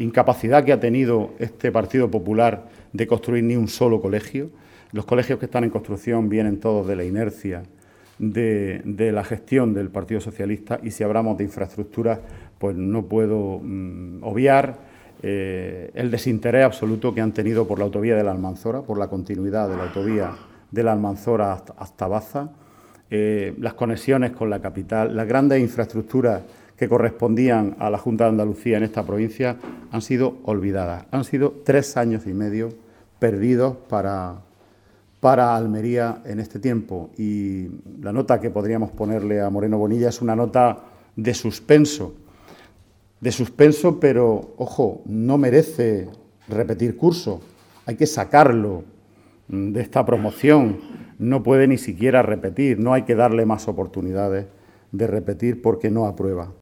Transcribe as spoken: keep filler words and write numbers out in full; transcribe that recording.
incapacidad que ha tenido este Partido Popular de construir ni un solo colegio. Los colegios que están en construcción vienen todos de la inercia de, de la gestión del Partido Socialista, y si hablamos de infraestructuras, pues no puedo mm, obviar eh, el desinterés absoluto que han tenido por la autovía de la Almanzora, por la continuidad de la autovía de la Almanzora hasta, hasta Baza, eh, las conexiones con la capital, las grandes infraestructuras que correspondían a la Junta de Andalucía en esta provincia han sido olvidadas. Han sido tres años y medio perdidos para, para Almería en este tiempo, y la nota que podríamos ponerle a Moreno Bonilla es una nota de suspenso, de suspenso, pero, ojo, no merece repetir curso, hay que sacarlo de esta promoción, no puede ni siquiera repetir, no hay que darle más oportunidades de repetir porque no aprueba.